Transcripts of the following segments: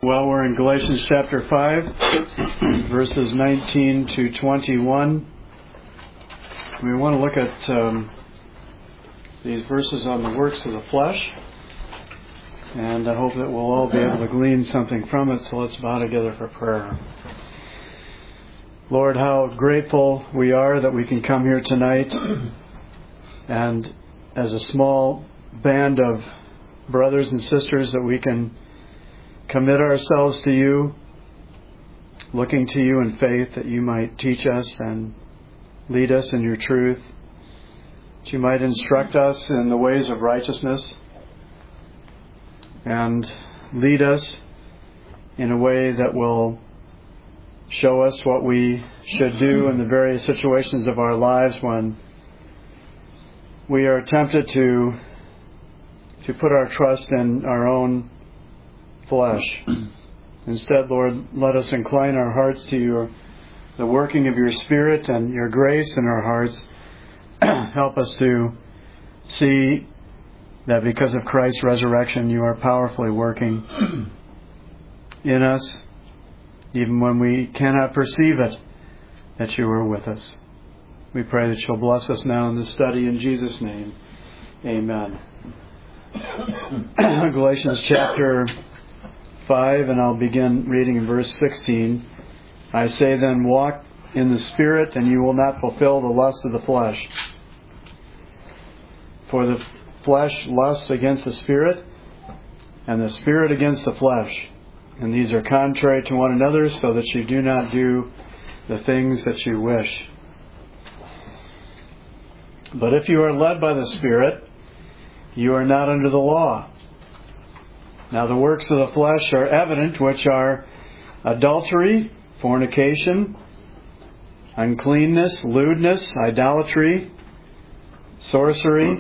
Well, we're in Galatians chapter 5, verses 19 to 21. We want to look at these verses on the works of the flesh, and I hope that we'll all be able to glean something from it, so let's bow together for prayer. Lord, how grateful we are that we can come here tonight, and as a small band of brothers and sisters that we can commit ourselves to you, looking to you in faith that you might teach us and lead us in your truth, that you might instruct us in the ways of righteousness and lead us in a way that will show us what we should do in the various situations of our lives when we are tempted to put our trust in our own flesh. Instead, Lord, let us incline our hearts to the working of your Spirit and your grace in our hearts. Help us to see that because of Christ's resurrection, you are powerfully working in us, even when we cannot perceive it, that you are with us. We pray that you'll bless us now in this study in Jesus' name. Amen. Galatians chapter 5, and I'll begin reading in verse 16. I say then, walk in the Spirit, and you will not fulfill the lust of the flesh. For the flesh lusts against the Spirit, and the Spirit against the flesh. And these are contrary to one another, so that you do not do the things that you wish. But if you are led by the Spirit, you are not under the law. Now the works of the flesh are evident, which are adultery, fornication, uncleanness, lewdness, idolatry, sorcery,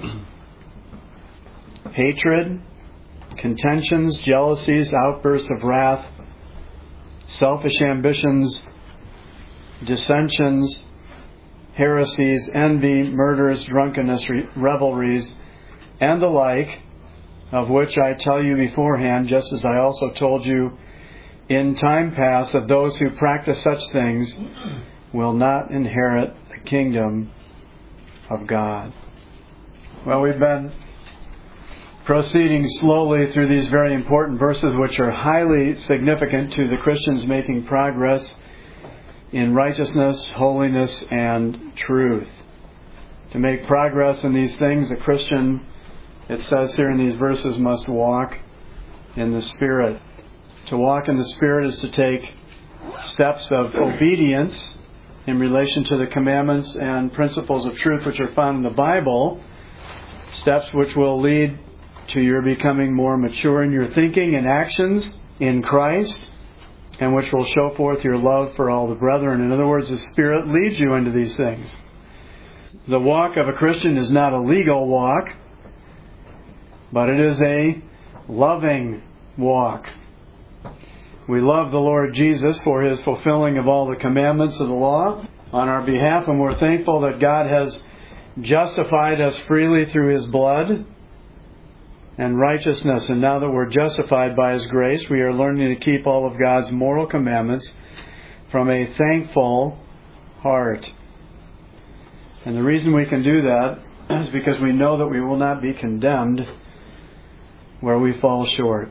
hatred, contentions, jealousies, outbursts of wrath, selfish ambitions, dissensions, heresies, envy, murders, drunkenness, revelries, and the like, of which I tell you beforehand, just as I also told you in time past, that those who practice such things will not inherit the kingdom of God. Well, we've been proceeding slowly through these very important verses, which are highly significant to the Christians making progress in righteousness, holiness, and truth. To make progress in these things, a Christian, it says here in these verses, must walk in the Spirit. To walk in the Spirit is to take steps of obedience in relation to the commandments and principles of truth which are found in the Bible, steps which will lead to your becoming more mature in your thinking and actions in Christ, and which will show forth your love for all the brethren. In other words, the Spirit leads you into these things. The walk of a Christian is not a legal walk, but it is a loving walk. We love the Lord Jesus for His fulfilling of all the commandments of the law on our behalf, and we're thankful that God has justified us freely through His blood and righteousness. And now that we're justified by His grace, we are learning to keep all of God's moral commandments from a thankful heart. And the reason we can do that is because we know that we will not be condemned where we fall short.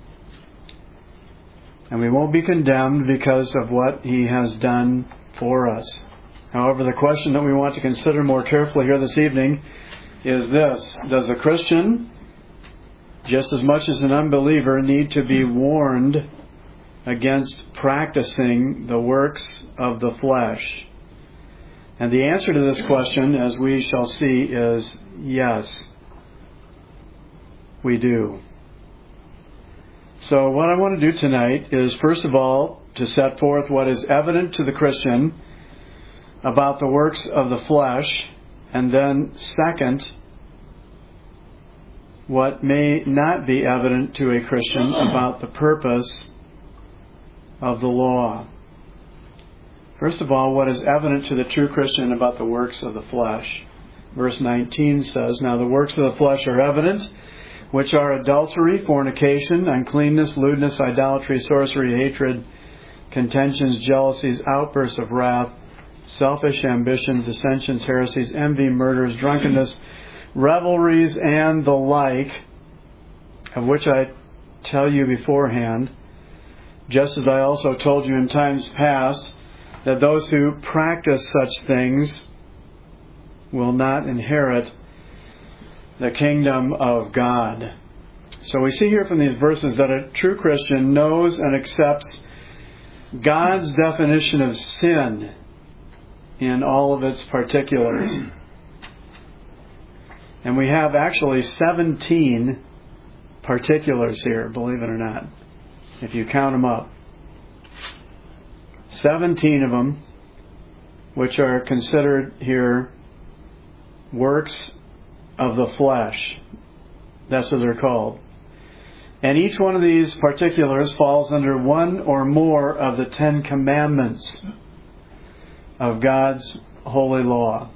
And we won't be condemned because of what He has done for us. However, the question that we want to consider more carefully here this evening is this: does a Christian, just as much as an unbeliever, need to be warned against practicing the works of the flesh? And the answer to this question, as we shall see, is yes, we do. So what I want to do tonight is, first of all, to set forth what is evident to the Christian about the works of the flesh, and then, second, what may not be evident to a Christian about the purpose of the law. First of all, what is evident to the true Christian about the works of the flesh? Verse 19 says, now the works of the flesh are evident, which are adultery, fornication, uncleanness, lewdness, idolatry, sorcery, hatred, contentions, jealousies, outbursts of wrath, selfish ambitions, dissensions, heresies, envy, murders, drunkenness, revelries, and the like, of which I tell you beforehand, just as I also told you in times past, that those who practice such things will not inherit the kingdom of God. So we see here from these verses that a true Christian knows and accepts God's definition of sin in all of its particulars. And we have actually 17 particulars here, believe it or not, if you count them up. 17 of them, which are considered here works of the flesh. That's what they're called. And each one of these particulars falls under one or more of the 10 commandments of God's holy law.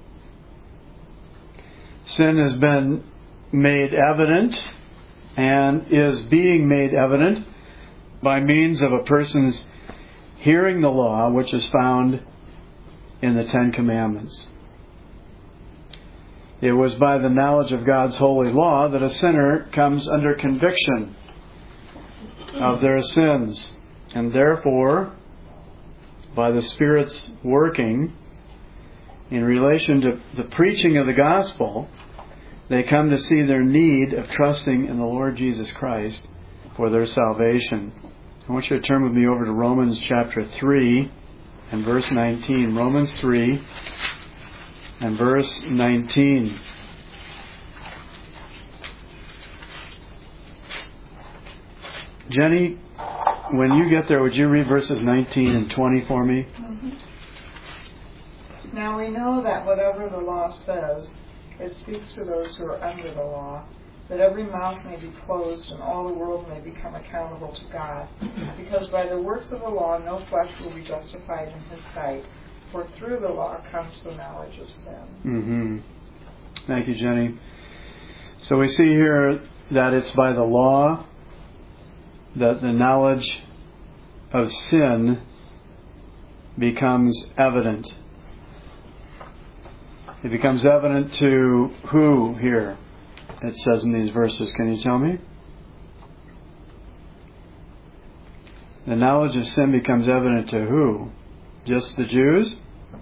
Sin has been made evident and is being made evident by means of a person's hearing the law, which is found in the 10 commandments. It was by the knowledge of God's holy law that a sinner comes under conviction of their sins. And therefore, by the Spirit's working in relation to the preaching of the gospel, they come to see their need of trusting in the Lord Jesus Christ for their salvation. I want you to turn with me over to Romans chapter 3 and verse 19. Romans 3 and verse 19. Jenny, when you get there, would you read verses 19 and 20 for me? Mm-hmm. Now we know that whatever the law says, it speaks to those who are under the law, that every mouth may be closed and all the world may become accountable to God. Because by the works of the law no flesh will be justified in His sight, for through the law comes the knowledge of sin. Mm-hmm. Thank you, Jenny. So we see here that it's by the law that the knowledge of sin becomes evident. It becomes evident to who here? It says in these verses. Can you tell me? The knowledge of sin becomes evident to who? Just the Jews?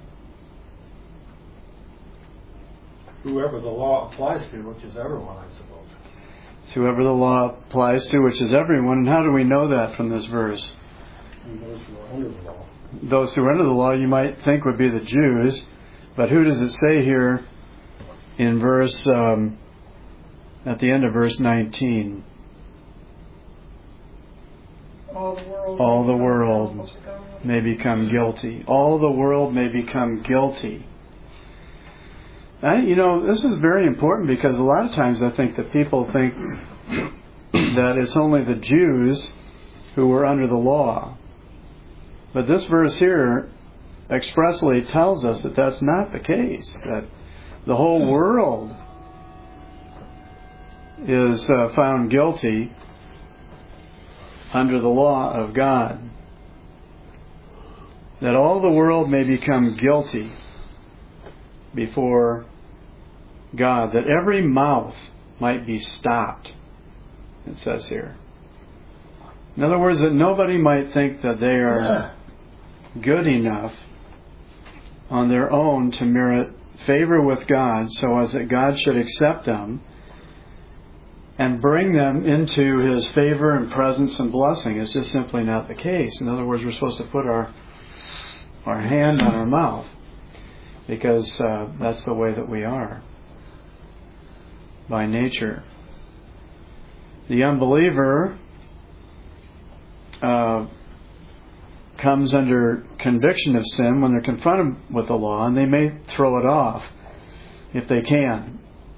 Whoever the law applies to, which is everyone, I suppose. It's whoever the law applies to, which is everyone. And how do we know that from this verse? And those who are under the law. Those who are under the law you might think would be the Jews. But who does it say here in verse, at the end of verse 19? All the world may become guilty. All the world may become guilty. This is very important because a lot of times I think that people think that it's only the Jews who were under the law. But this verse here expressly tells us that that's not the case, that the whole world is found guilty under the law of God. That all the world may become guilty before God, that every mouth might be stopped, it says here. In other words, that nobody might think that they are good enough on their own to merit favor with God so as that God should accept them and bring them into His favor and presence and blessing. It's just simply not the case. In other words, we're supposed to put our hand on our mouth because that's the way that we are by nature. The unbeliever comes under conviction of sin when they're confronted with the law, and they may throw it off if they can.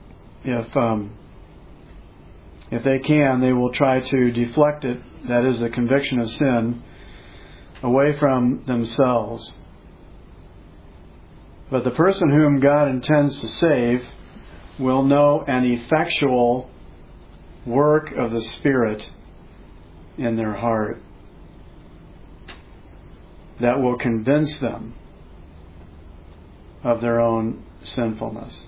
If they can, they will try to deflect it, that is the conviction of sin, away from themselves. But the person whom God intends to save will know an effectual work of the Spirit in their heart that will convince them of their own sinfulness.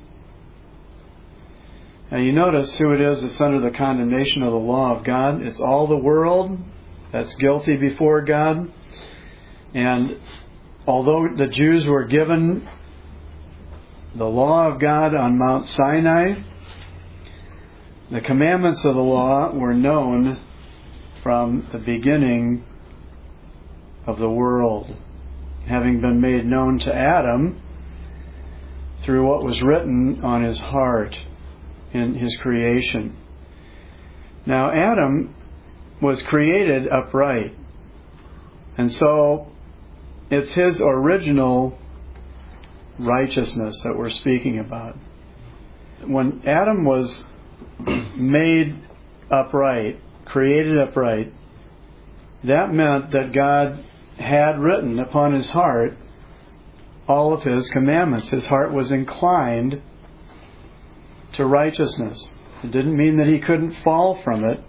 Now you notice who it is that's under the condemnation of the law of God. It's all the world that's guilty before God. And although the Jews were given the law of God on Mount Sinai, the commandments of the law were known from the beginning of the world, having been made known to Adam through what was written on his heart in his creation. Now Adam was created upright, and so it's his original righteousness that we're speaking about. When Adam was made upright, created upright, that meant that God had written upon his heart all of his commandments. His heart was inclined to righteousness. It didn't mean that he couldn't fall from it.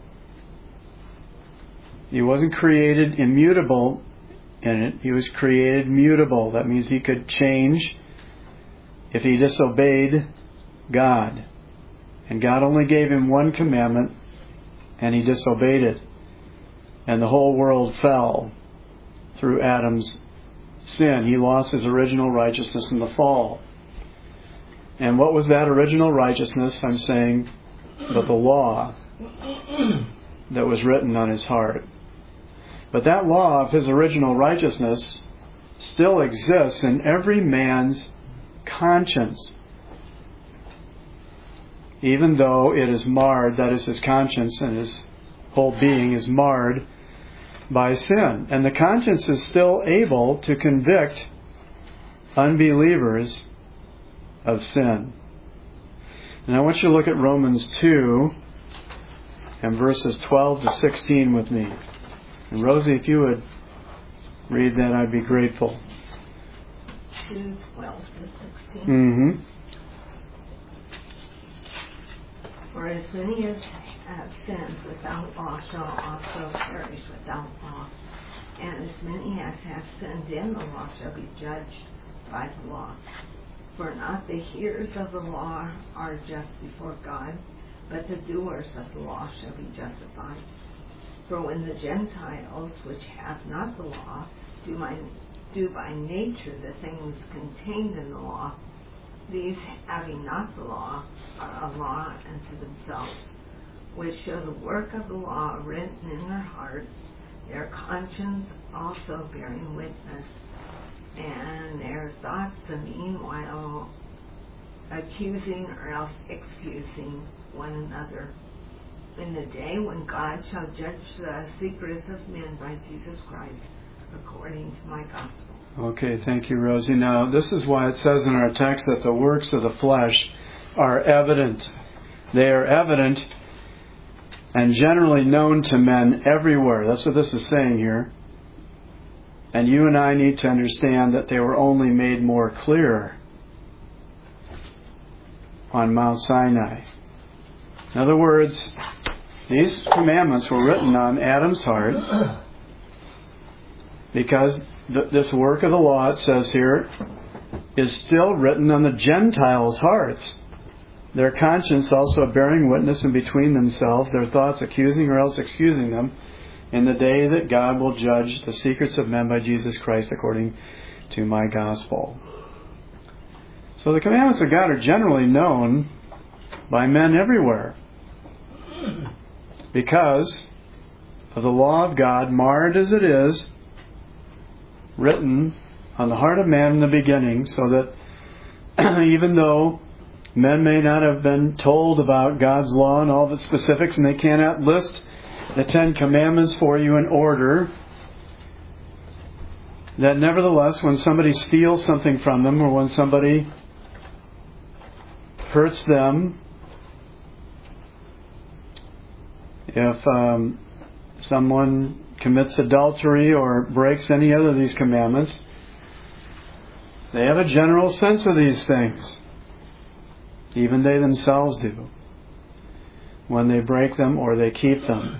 He wasn't created immutable in it. He was created mutable. That means he could change if he disobeyed God. And God only gave him one commandment, and he disobeyed it. And the whole world fell through Adam's sin. He lost his original righteousness in the fall. And what was that original righteousness? I'm saying the law that was written on his heart. But that law of his original righteousness still exists in every man's conscience, even though it is marred, that is, his conscience and his whole being is marred by sin. And the conscience is still able to convict unbelievers of sin. And I want you to look at Romans 2 and verses 12 to 16 with me. And Rosie, if you would read that, I'd be grateful. 2, 12 to 16. Mm-hmm. For as many as have sinned without law shall also perish without law. And as many as have sinned in the law shall be judged by the law. For not the hearers of the law are just before God, but the doers of the law shall be justified. For when the Gentiles, which have not the law, do by nature the things contained in the law, these having not the law are a law unto themselves, which show the work of the law written in their hearts, their conscience also bearing witness, and their thoughts the meanwhile accusing or else excusing one another. In the day when God shall judge the secrets of men by Jesus Christ, according to my gospel. Okay, thank you, Rosie. Now, this is why it says in our text that the works of the flesh are evident. They are evident and generally known to men everywhere. That's what this is saying here. And you and I need to understand that they were only made more clear on Mount Sinai. In other words, these commandments were written on Adam's heart because this work of the law, it says here, is still written on the Gentiles' hearts. Their conscience also bearing witness, and between themselves their thoughts accusing or else excusing them, in the day that God will judge the secrets of men by Jesus Christ according to my gospel. So the commandments of God are generally known by men everywhere because of the law of God, marred as it is, written on the heart of man in the beginning, so that even though men may not have been told about God's law and all the specifics, and they cannot list the 10 Commandments for you in order, that nevertheless, when somebody steals something from them, or when somebody hurts them, if someone commits adultery or breaks any other of these commandments, they have a general sense of these things. Even they themselves do. when they break them or they keep them.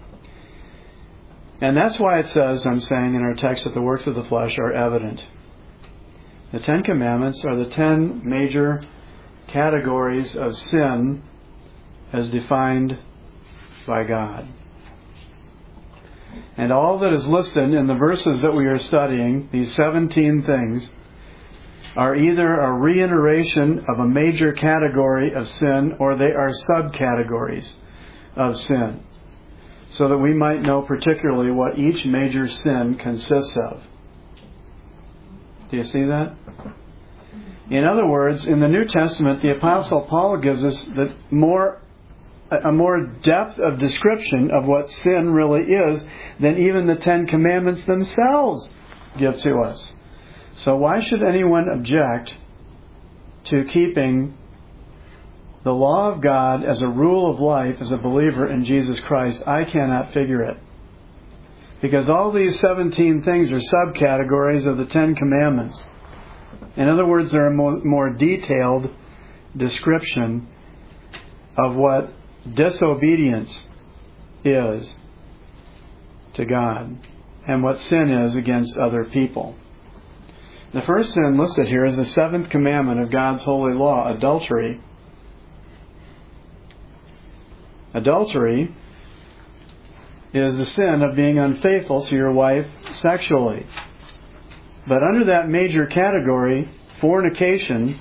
And that's why it says, I'm saying in our text, that the works of the flesh are evident. The Ten Commandments are the 10 major categories of sin as defined by God. And all that is listed in the verses that we are studying, these 17 things, are either a reiteration of a major category of sin or they are subcategories of sin, so that we might know particularly what each major sin consists of. Do you see that? In other words, in the New Testament, the Apostle Paul gives us a more depth of description of what sin really is than even the Ten Commandments themselves give to us. So why should anyone object to keeping the law of God as a rule of life as a believer in Jesus Christ? I cannot figure it. Because all these 17 things are subcategories of the Ten Commandments. In other words, they're a more detailed description of what disobedience is to God and what sin is against other people. The first sin listed here is the 7th commandment of God's holy law, adultery. Adultery is the sin of being unfaithful to your wife sexually. But under that major category, fornication,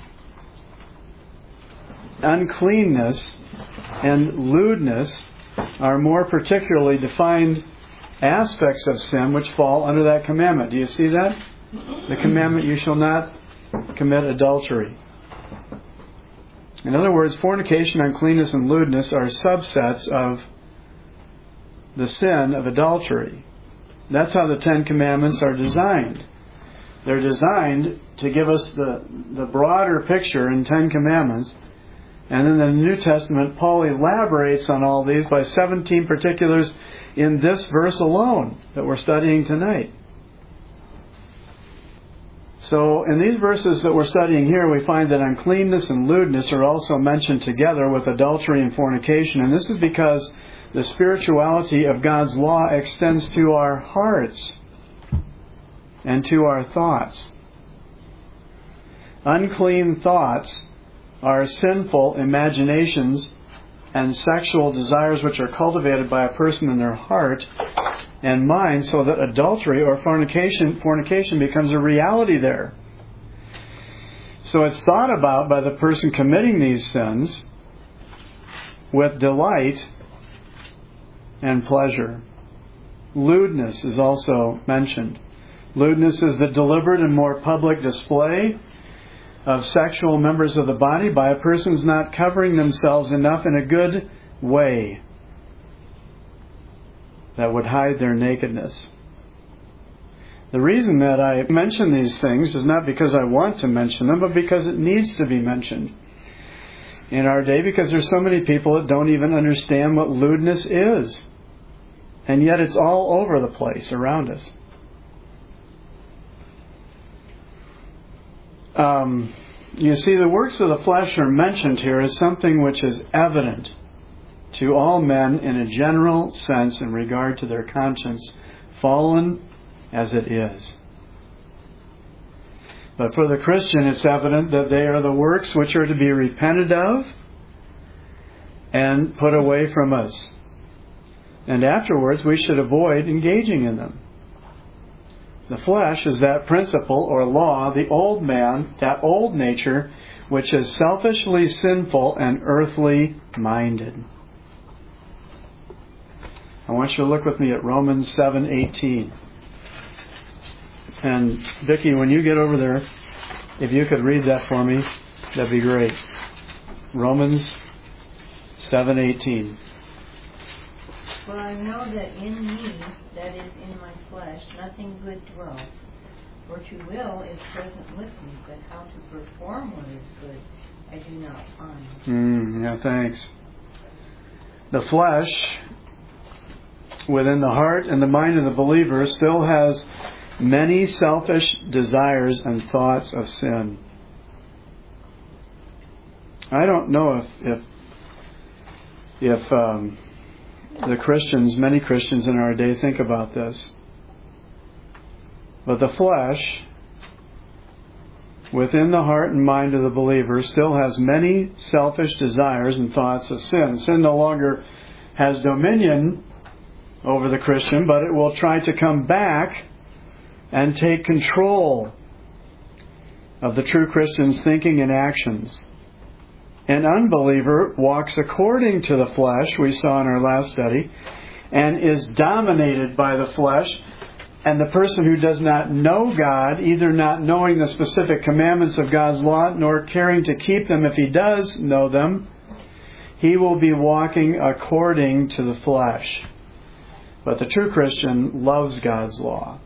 uncleanness, and lewdness are more particularly defined aspects of sin which fall under that commandment. Do you see that? The commandment, you shall not commit adultery. In other words, fornication, uncleanness, and lewdness are subsets of the sin of adultery. That's how the Ten Commandments are designed. They're designed to give us the broader picture in 10 Commandments. And in the New Testament, Paul elaborates on all these by 17 particulars in this verse alone that we're studying tonight. So in these verses that we're studying here, we find that uncleanness and lewdness are also mentioned together with adultery and fornication. And this is because the spirituality of God's law extends to our hearts and to our thoughts. Unclean thoughts are sinful imaginations and sexual desires which are cultivated by a person in their heart and mind, so that adultery or fornication becomes a reality there. So it's thought about by the person committing these sins with delight and pleasure. Lewdness is also mentioned. Lewdness is the deliberate and more public display of sexual members of the body by a person's not covering themselves enough in a good way that would hide their nakedness. The reason that I mention these things is not because I want to mention them, but because it needs to be mentioned in our day, because there's so many people that don't even understand what lewdness is. And yet it's all over the place around us. You see, the works of the flesh are mentioned here as something which is evident to all men in a general sense in regard to their conscience, fallen as it is. But for the Christian, it's evident that they are the works which are to be repented of and put away from us. And afterwards, we should avoid engaging in them. The flesh is that principle or law, the old man, that old nature, which is selfishly sinful and earthly minded. I want you to look with me at Romans 7:18. And Vicki, when you get over there, if you could read that for me, that'd be great. Romans 7:18. For I know that in me, that is in my flesh, nothing good dwells. For to will is present with me, but how to perform what is good I do not find. Yeah, thanks. The flesh, within the heart and the mind of the believer, still has many selfish desires and thoughts of sin. I don't know if if the Christians, many Christians in our day, think about this. But the flesh, within the heart and mind of the believer, still has many selfish desires and thoughts of sin. Sin no longer has dominion over the Christian, but it will try to come back and take control of the true Christian's thinking and actions. An unbeliever walks according to the flesh, we saw in our last study, and is dominated by the flesh. And the person who does not know God, either not knowing the specific commandments of God's law, nor caring to keep them if he does know them, he will be walking according to the flesh. But the true Christian loves God's law,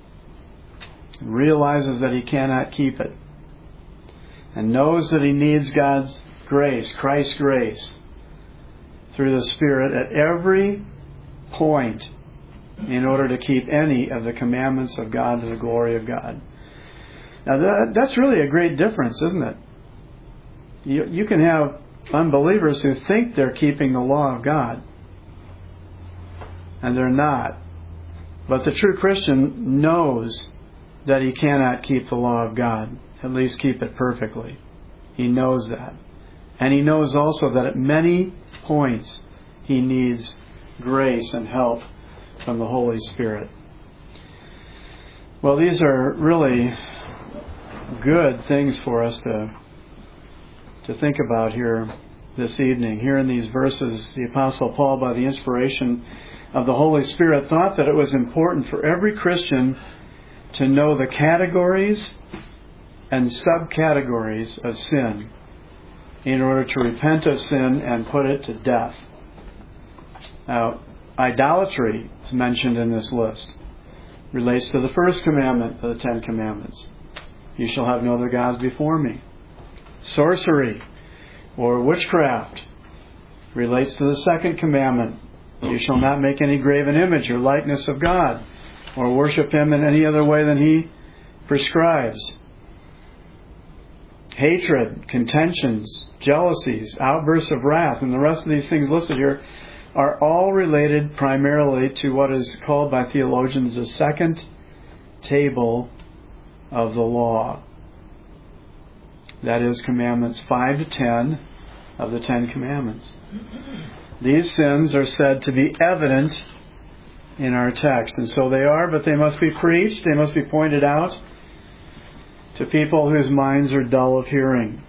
realizes that he cannot keep it, and knows that he needs God's grace, Christ's grace, through the Spirit at every point in order to keep any of the commandments of God to the glory of God. Now that's really a great difference, isn't it? You can have unbelievers who think they're keeping the law of God, and they're not. But the true Christian knows that he cannot keep the law of God, at least keep it perfectly. He knows that. And he knows also that at many points he needs grace and help from the Holy Spirit. Well, these are really good things for us to think about here this evening. Here in these verses, the Apostle Paul, by the inspiration of the Holy Spirit, thought that it was important for every Christian to know the categories and subcategories of sin in order to repent of sin and put it to death. Now, idolatry is mentioned in this list. Relates to the first commandment of the Ten Commandments. You shall have no other gods before me. Sorcery or witchcraft relates to the second commandment. You shall not make any graven image or likeness of God, or worship him in any other way than he prescribes. Hatred, contentions, jealousies, outbursts of wrath, and the rest of these things listed here are all related primarily to what is called by theologians the second table of the law. That is commandments 5 to 10 of the Ten Commandments. These sins are said to be evident in our text, and so they are, but they must be preached, they must be pointed out to people whose minds are dull of hearing.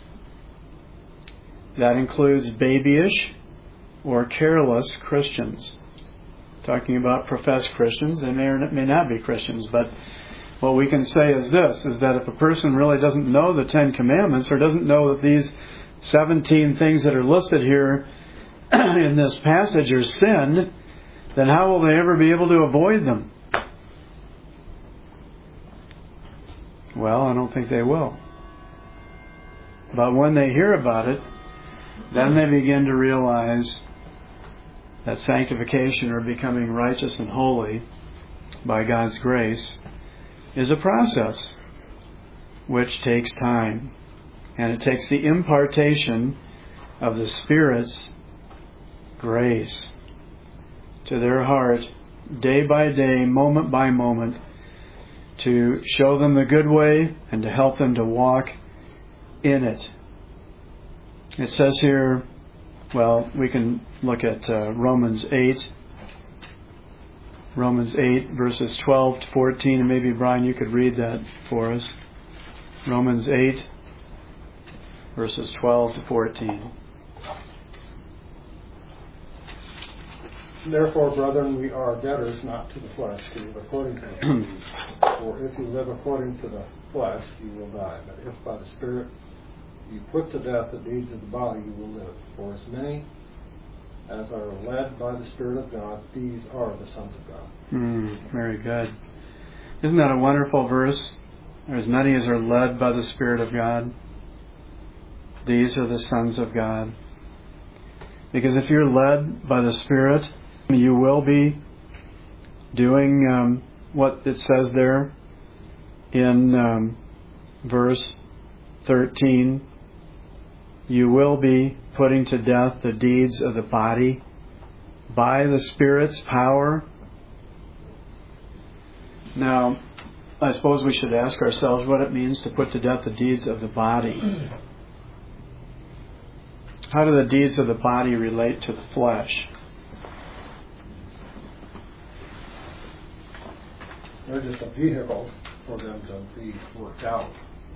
That includes babyish or careless Christians. Talking about professed Christians, they may or may not be Christians, but what we can say is this, is that if a person really doesn't know the Ten Commandments, or doesn't know that these 17 things that are listed here in this passage are sin, then how will they ever be able to avoid them? Well, I don't think they will. But when they hear about it, then they begin to realize that sanctification, or becoming righteous and holy by God's grace, is a process which takes time. And it takes the impartation of the Spirit's grace to their heart, day by day, moment by moment, to show them the good way and to help them to walk in it. It says here, well, we can look at Romans 8. Romans 8, verses 12 to 14, and maybe, Brian, you could read that for us. Romans 8, verses 12 to 14. Therefore, brethren, we are debtors not to the flesh, to live according to the flesh. For if you live according to the flesh, you will die. But if by the Spirit you put to death the deeds of the body, you will live. For as many as are led by the Spirit of God, these are the sons of God. Very good. Isn't that a wonderful verse? As many as are led by the Spirit of God, these are the sons of God. Because if you're led by the Spirit, you will be doing what it says there in verse 13. You will be putting to death the deeds of the body by the Spirit's power. Now, I suppose we should ask ourselves what it means to put to death the deeds of the body. How do the deeds of the body relate to the flesh? They're just a vehicle for them to be worked out.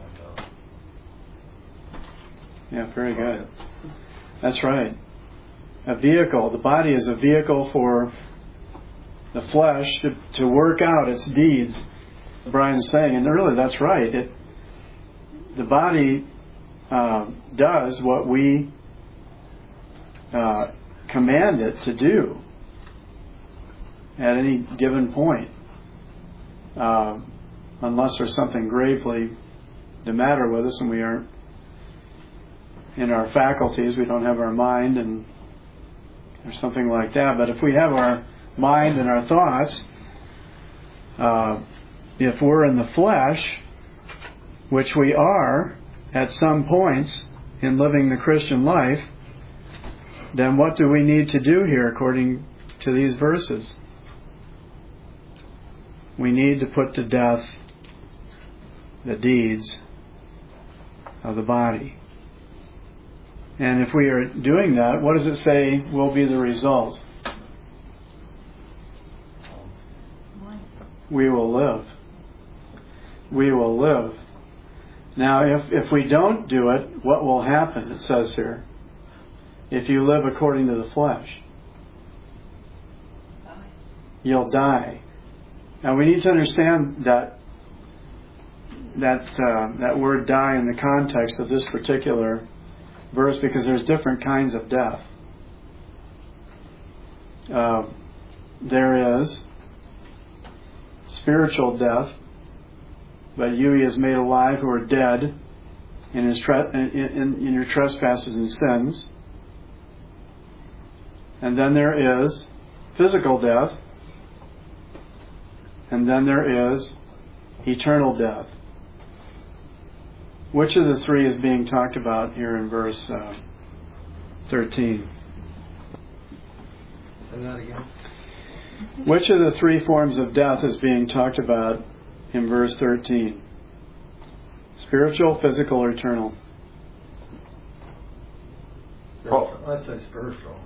Yeah, very good. That's right. A vehicle. The body is a vehicle for the flesh to work out its deeds. Brian's saying, and really that's right. The body does what we command it to do at any given point, unless there's something gravely the matter with us and we aren't in our faculties, we don't have our mind and or something like that. But if we have our mind and our thoughts, if we're in the flesh, which we are at some points in living the Christian life, then what do we need to do here according to these verses? We need to put to death the deeds of the body. And if we are doing that, what does it say will be the result? We will live. We will live. Now, if we don't do it, what will happen? It says here, if you live according to the flesh, you'll die. Now, we need to understand that word "die" in the context of this particular verse, because there's different kinds of death. There is spiritual death, but you he has made alive who are dead in your trespasses and sins. And then there is physical death, and then there is eternal death. Which of the three is being talked about here in verse 13? Say that again. Which of the three forms of death is being talked about in verse 13? Spiritual, physical, or eternal? I'd say spiritual.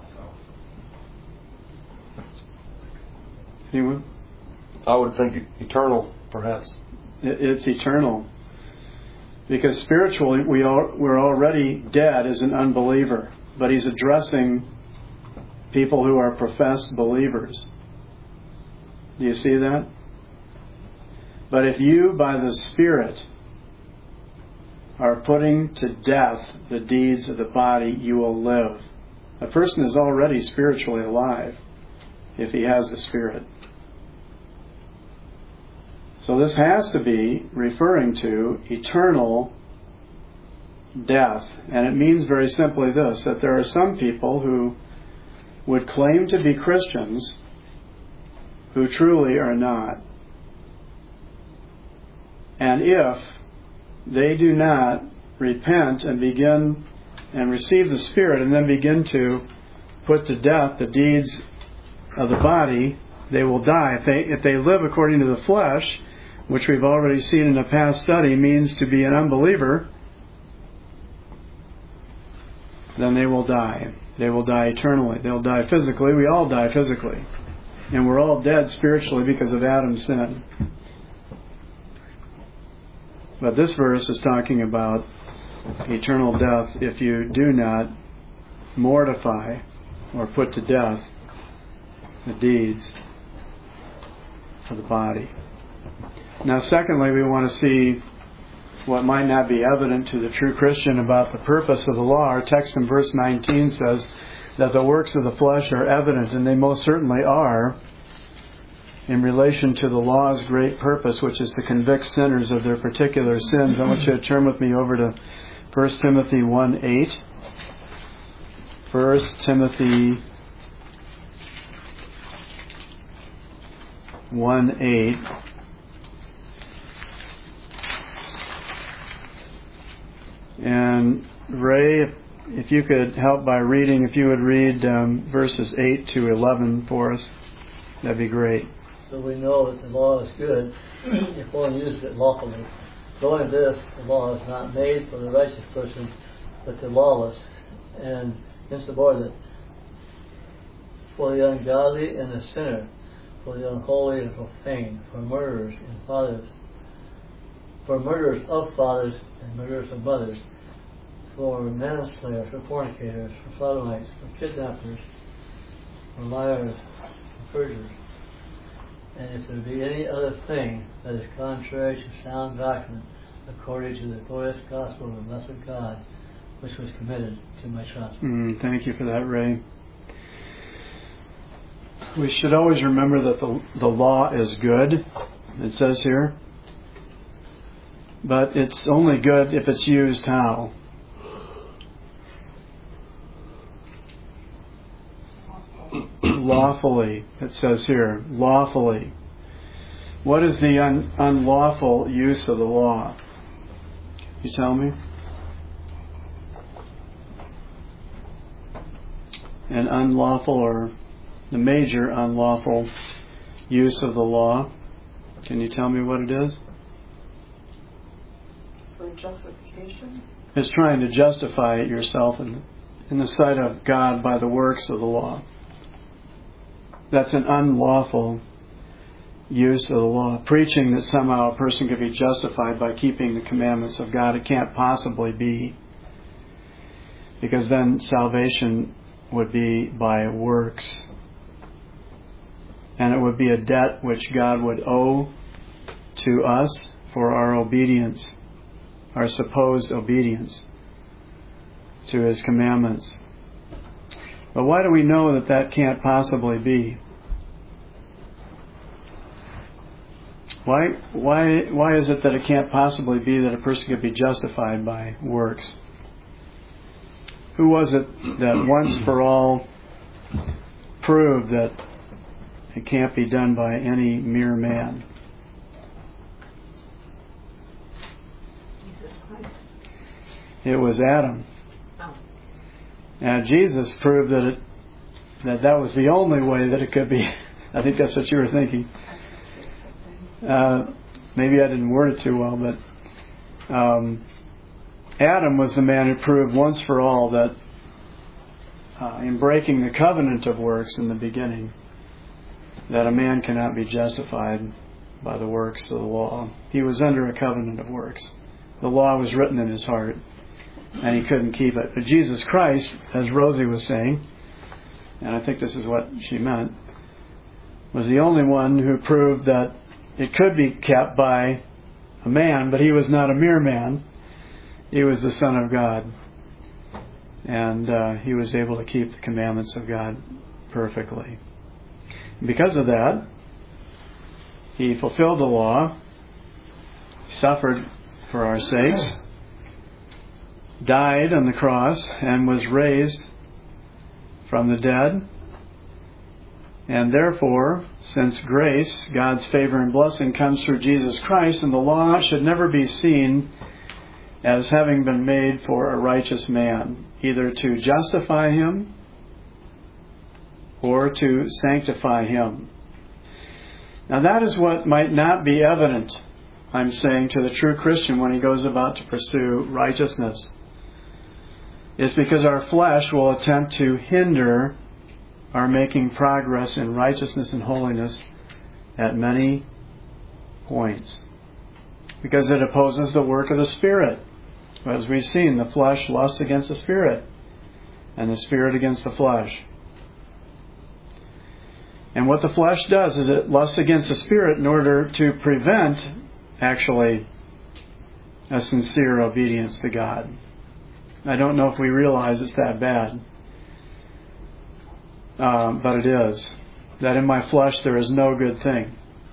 So. Anyone? I would think eternal, perhaps. It's eternal. Because spiritually, we're already dead as an unbeliever. But he's addressing people who are professed believers. Do you see that? But if you, by the Spirit, are putting to death the deeds of the body, you will live. A person is already spiritually alive if he has the Spirit. So this has to be referring to eternal death. And it means very simply this, that there are some people who would claim to be Christians who truly are not. And if they do not repent and begin and receive the Spirit and then begin to put to death the deeds of the body, they will die. If they live according to the flesh, which we've already seen in a past study means to be an unbeliever, then they will die. They will die eternally. They'll die physically. We all die physically. And we're all dead spiritually because of Adam's sin. But this verse is talking about eternal death if you do not mortify or put to death the deeds of the body. Now, secondly, we want to see what might not be evident to the true Christian about the purpose of the law. Our text in verse 19 says that the works of the flesh are evident, and they most certainly are, in relation to the law's great purpose, which is to convict sinners of their particular sins. I want you to turn with me over to 1 Timothy 1:8. 1 Timothy 1:8. And Ray, if you could help by reading, if you would read verses 8 to 11 for us, that'd be great. So we know that the law is good if one uses it lawfully. Knowing this, the law is not made for the righteous person, but the lawless and insubordinate, for the ungodly and the sinner, for the unholy and profane, for murderers and fathers, for murderers of fathers and murderers of mothers, for manslayers, for fornicators, for sodomites, for kidnappers, for liars, for perjurers. And if there be any other thing that is contrary to sound doctrine, according to the glorious gospel of the blessed God, which was committed to my trust. Thank you for that, Ray. We should always remember that the law is good, it says here. But it's only good if it's used how? Lawfully, it says here. Lawfully. What is the unlawful use of the law? Can you tell me? An unlawful, or the major unlawful use of the law. Can you tell me what it is? For justification? It's trying to justify yourself in the sight of God by the works of the law. That's an unlawful use of the law. Preaching that somehow a person could be justified by keeping the commandments of God, it can't possibly be. Because then salvation would be by works. And it would be a debt which God would owe to us for our obedience, our supposed obedience to His commandments. But why do we know that that can't possibly be? Why is it that it can't possibly be that a person could be justified by works? Who was it that once for all proved that it can't be done by any mere man? Jesus Christ. It was Adam. Oh. And Jesus proved that was the only way that it could be. I think that's what you were thinking. Maybe I didn't word it too well, but Adam was the man who proved once for all that in breaking the covenant of works in the beginning, that a man cannot be justified by the works of the law. He was under a covenant of works. The law was written in his heart, and he couldn't keep it. But Jesus Christ, as Rosie was saying, and I think this is what she meant, was the only one who proved that it could be kept by a man, but He was not a mere man. He was the Son of God. And He was able to keep the commandments of God perfectly. Because of that, He fulfilled the law, suffered for our sakes, died on the cross, and was raised from the dead. And therefore, since grace, God's favor and blessing, comes through Jesus Christ, and the law should never be seen as having been made for a righteous man, either to justify him or to sanctify him. Now that is what might not be evident, I'm saying, to the true Christian when he goes about to pursue righteousness. It's because our flesh will attempt to hinder our making progress in righteousness and holiness at many points. Because it opposes the work of the Spirit. As we've seen, the flesh lusts against the Spirit, and the Spirit against the flesh. And what the flesh does is it lusts against the Spirit in order to prevent, actually, a sincere obedience to God. I don't know if we realize it's that bad. But it is. That in my flesh there is no good thing.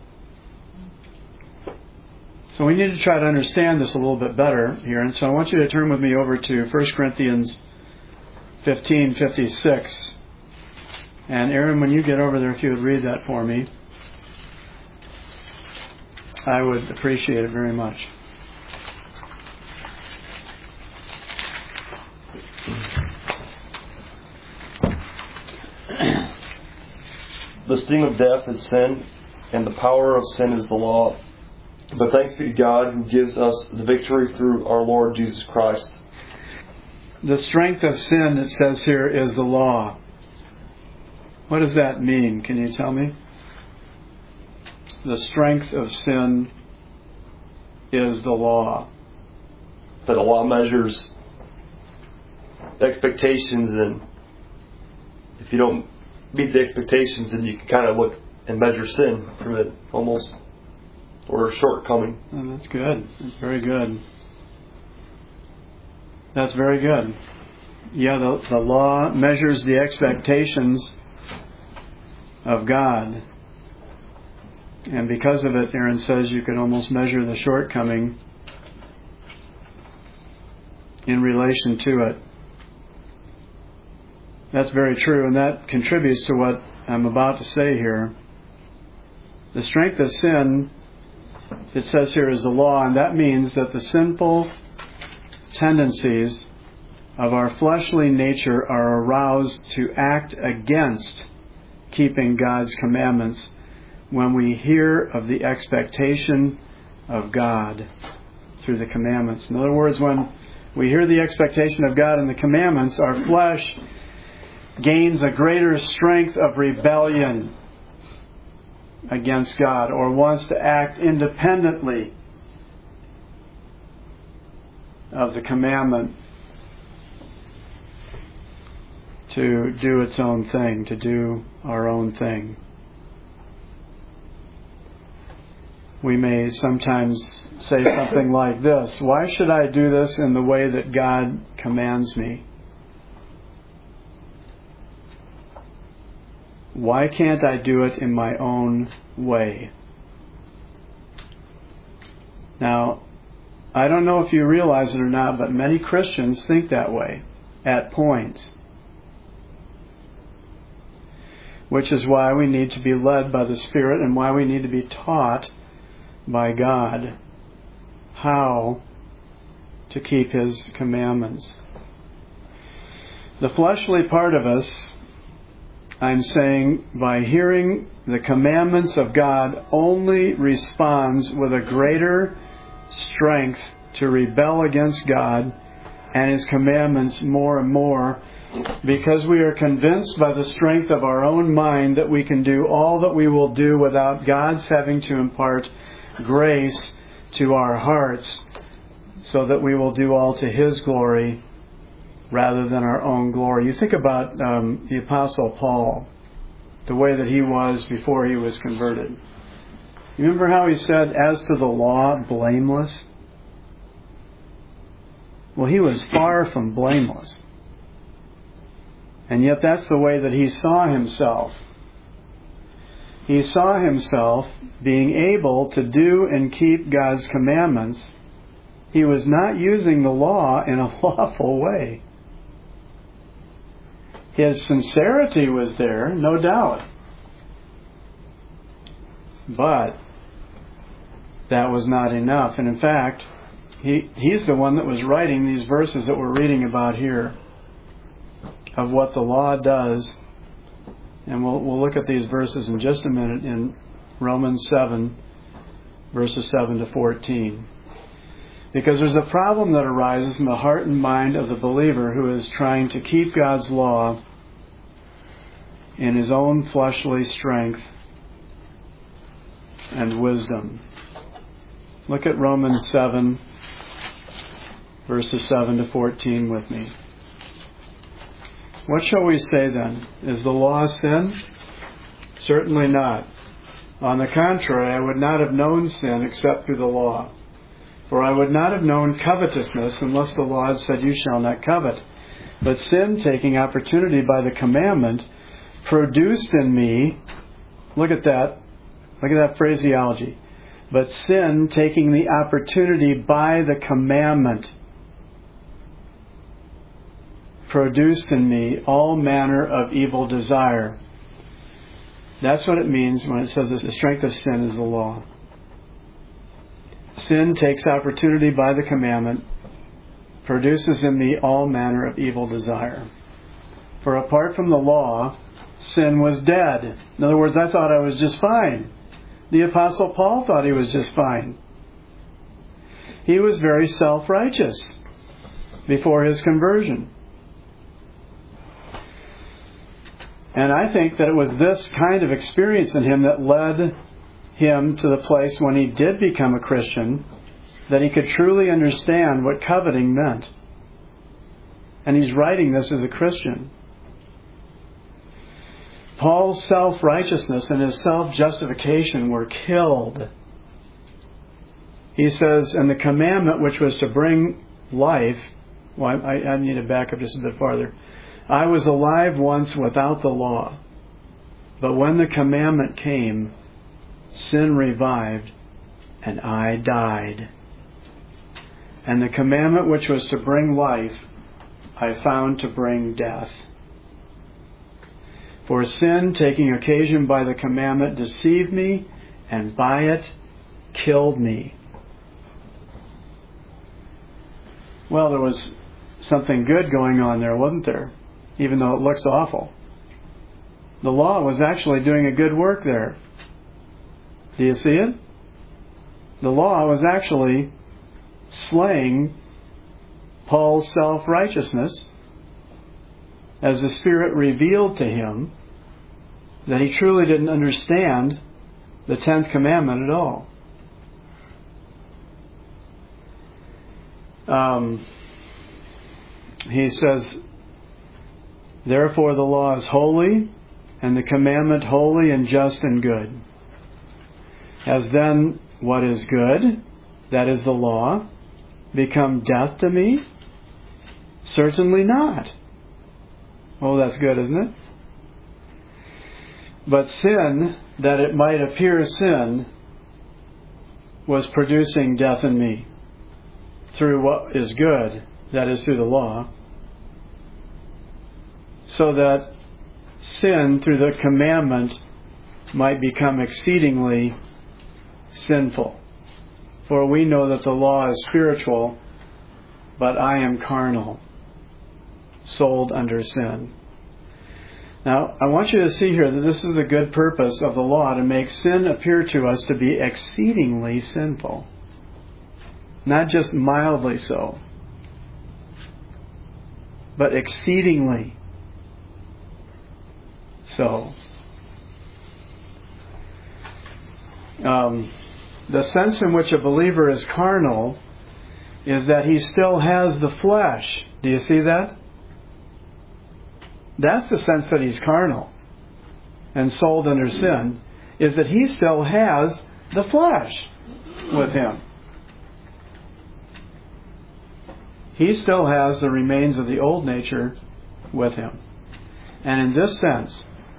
So we need to try to understand this a little bit better here. And so I want you to turn with me over to 1 Corinthians 15:56. And Aaron, when you get over there, if you would read that for me, I would appreciate it very much. the sting of death is sin, and the power of sin is the law. But thanks be to God who gives us the victory through our Lord Jesus Christ. The strength of sin, it says here, is the law. What does that mean? Can you tell me? The strength of sin is the law. That a law measures expectations, and if you don't meet the expectations, then you can kind of look and measure sin through it almost, or a shortcoming. Oh, that's good. That's very good. That's very good. Yeah, the law measures the expectations of God. And because of it, Aaron says you can almost measure the shortcoming in relation to it. That's very true, and that contributes to what I'm about to say here. The strength of sin, it says here, is the law, and that means that the sinful tendencies of our fleshly nature are aroused to act against keeping God's commandments when we hear of the expectation of God through the commandments. In other words, when we hear the expectation of God in the commandments, our flesh gains a greater strength of rebellion against God, or wants to act independently of the commandment to do its own thing, to do our own thing. We may sometimes say something like this: why should I do this in the way that God commands me? Why can't I do it in my own way? Now, I don't know if you realize it or not, but many Christians think that way at points. Which is why we need to be led by the Spirit, and why we need to be taught by God how to keep His commandments. The fleshly part of us, I'm saying, by hearing the commandments of God, only responds with a greater strength to rebel against God and His commandments more and more, because we are convinced by the strength of our own mind that we can do all that we will do without God's having to impart grace to our hearts, so that we will do all to His glory rather than our own glory. You think about the Apostle Paul, the way that he was before he was converted. You remember how he said, as to the law, blameless? Well, he was far from blameless. And yet that's the way that he saw himself. He saw himself being able to do and keep God's commandments. He was not using the law in a lawful way. His sincerity was there, no doubt. But that was not enough. And in fact, he's the one that was writing these verses that we're reading about here, of what the law does. And we'll look at these verses in just a minute in Romans 7, verses 7 to 14. Because there's a problem that arises in the heart and mind of the believer who is trying to keep God's law in his own fleshly strength and wisdom. Look at Romans 7, verses 7 to 14 with me. What shall we say then? Is the law sin? Certainly not. On the contrary, I would not have known sin except through the law. For I would not have known covetousness unless the law had said, you shall not covet. But sin, taking opportunity by the commandment, produced in me, look at that phraseology. But sin, taking the opportunity by the commandment, produced in me all manner of evil desire. That's what it means when it says that the strength of sin is the law. Sin takes opportunity by the commandment, produces in me all manner of evil desire. For apart from the law, sin was dead. In other words, I thought I was just fine. The Apostle Paul thought he was just fine. He was very self-righteous before his conversion. And I think that it was this kind of experience in him that led him to the place when he did become a Christian, that he could truly understand what coveting meant. And he's writing this as a Christian. Paul's self-righteousness and his self-justification were killed. He says, and the commandment which was to bring life, well, I need to back up just a bit farther. I was alive once without the law, but when the commandment came, sin revived, and I died. And the commandment which was to bring life, I found to bring death. For sin, taking occasion by the commandment, deceived me, and by it killed me. Well, there was something good going on there, wasn't there? Even though it looks awful. The law was actually doing a good work there. Do you see it? The law was actually slaying Paul's self-righteousness as the Spirit revealed to him that he truly didn't understand the 10th commandment at all. He says, therefore the law is holy, and the commandment holy and just and good. Has then what is good, that is the law, become death to me? Certainly not. Oh, that's good, isn't it? But sin, that it might appear sin, was producing death in me through what is good, that is through the law, so that sin through the commandment might become exceedingly sinful. For we know that the law is spiritual, but I am carnal, sold under sin. Now, I want you to see here that this is the good purpose of the law, to make sin appear to us to be exceedingly sinful. Not just mildly so, but exceedingly so. The sense in which a believer is carnal is that he still has the flesh. Do you see that? That's the sense that he's carnal and sold under sin, is that he still has the flesh with him. He still has the remains of the old nature with him. And in this sense,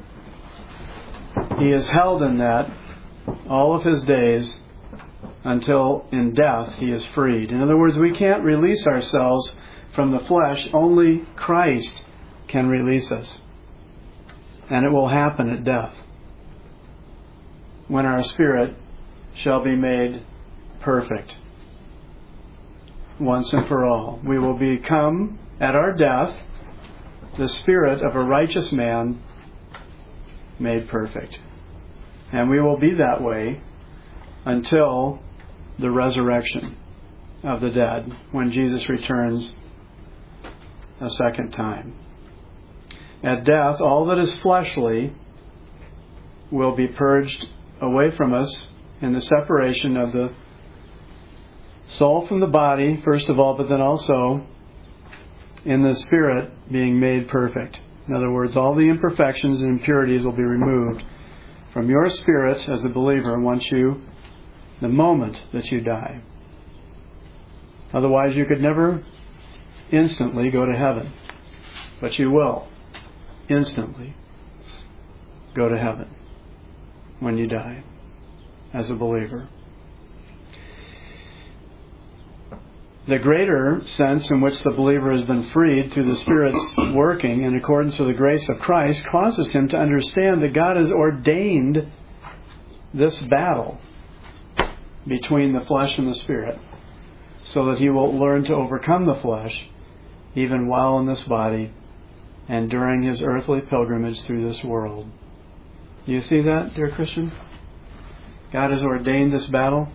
he is held in that all of his days until in death he is freed. In other words, we can't release ourselves from the flesh. Only Christ can release us. And it will happen at death, when our spirit shall be made perfect once and for all. We will become, at our death, the spirit of a righteous man made perfect. And we will be that way until the resurrection of the dead, when Jesus returns a second time. At death, all that is fleshly will be purged away from us in the separation of the soul from the body, first of all, but then also in the spirit being made perfect. In other words, all the imperfections and impurities will be removed from your spirit as a believer the moment that you die. Otherwise, you could never instantly go to heaven. But you will instantly go to heaven when you die as a believer. The greater sense in which the believer has been freed through the Spirit's working in accordance with the grace of Christ causes him to understand that God has ordained this battle between the flesh and the Spirit, so that he will learn to overcome the flesh even while in this body and during his earthly pilgrimage through this world. Do you see that, dear Christian? God has ordained this battle,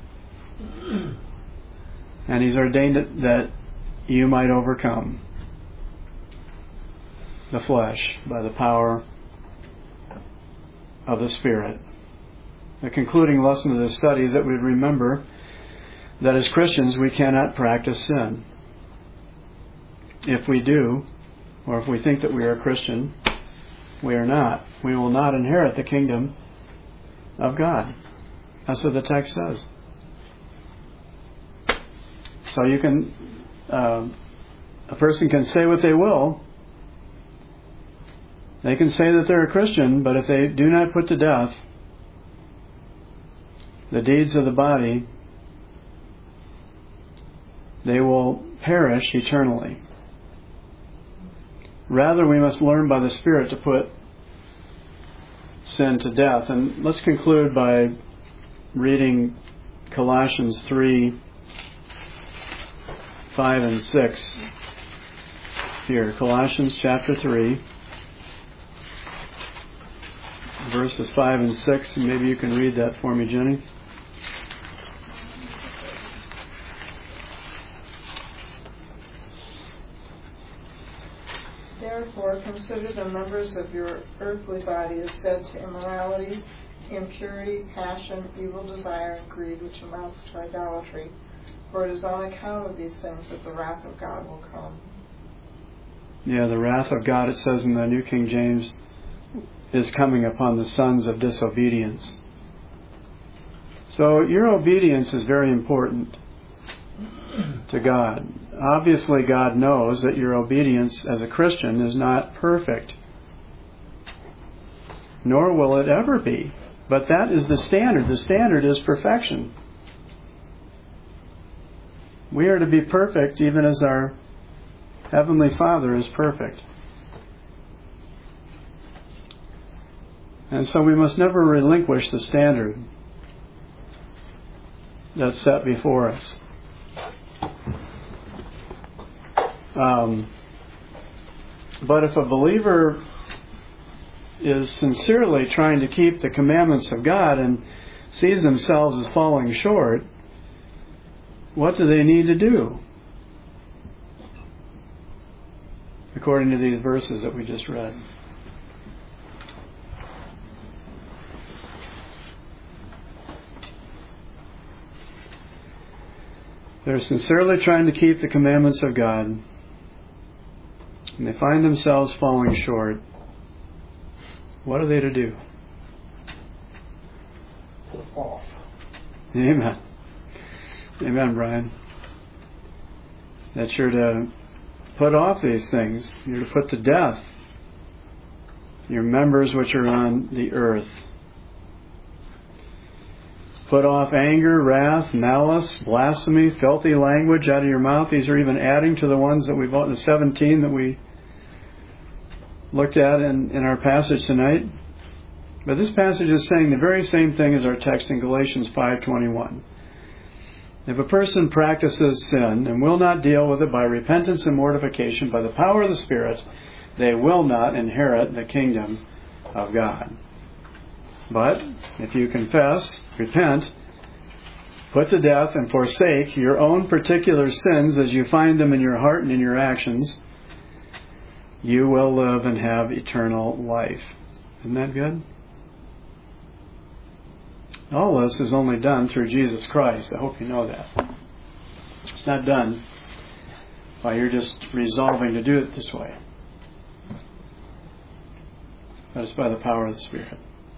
and He's ordained it that you might overcome the flesh by the power of the Spirit. The concluding lesson of this study is that we remember that as Christians we cannot practice sin. If we do, or if we think that we are a Christian, we are not. We will not inherit the kingdom of God. That's what the text says. So you can, a person can say what they will. They can say that they're a Christian, but if they do not put to death the deeds of the body, they will perish eternally. Rather, we must learn by the Spirit to put sin to death. And let's conclude by reading Colossians 3, 5 and 6 here. Colossians chapter 3, verses 5 and 6. Maybe you can read that for me, Jenny. Therefore, consider the members of your earthly body as dead to immorality, impurity, passion, evil desire, and greed, which amounts to idolatry. For it is on account of these things that the wrath of God will come. Yeah, the wrath of God, it says in the New King James, is coming upon the sons of disobedience. So your obedience is very important to God. Obviously, God knows that your obedience as a Christian is not perfect, nor will it ever be. But that is the standard. The standard is perfection. We are to be perfect even as our Heavenly Father is perfect. And so we must never relinquish the standard that's set before us. But if a believer is sincerely trying to keep the commandments of God and sees themselves as falling short, what do they need to do? According to these verses that we just read. They're sincerely trying to keep the commandments of God, and they find themselves falling short. What are they to do? Put off. Amen. Amen, Brian. That you're to put off these things. You're to put to death your members which are on the earth. Put off anger, wrath, malice, blasphemy, filthy language out of your mouth. These are even adding to the ones that we've in the 17 that we looked at in our passage tonight. But this passage is saying the very same thing as our text in Galatians 5:21. If a person practices sin and will not deal with it by repentance and mortification, by the power of the Spirit, they will not inherit the kingdom of God. But if you confess, repent, put to death and forsake your own particular sins as you find them in your heart and in your actions, you will live and have eternal life. Isn't that good? All this is only done through Jesus Christ. I hope you know that. It's not done by you're just resolving to do it this way. But it's by the power of the Spirit.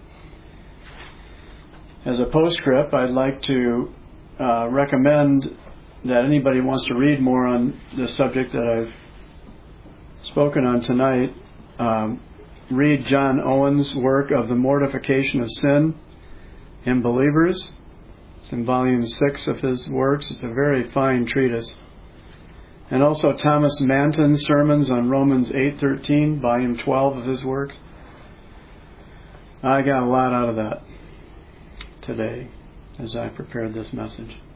As a postscript, I'd like to recommend that anybody who wants to read more on the subject that I've spoken on tonight, read John Owen's work of the mortification of sin in believers. It's in volume 6 of his works. It's a very fine treatise. And also Thomas Manton's sermons on Romans 8:13, volume 12 of his works. I got a lot out of that today as I prepared this message.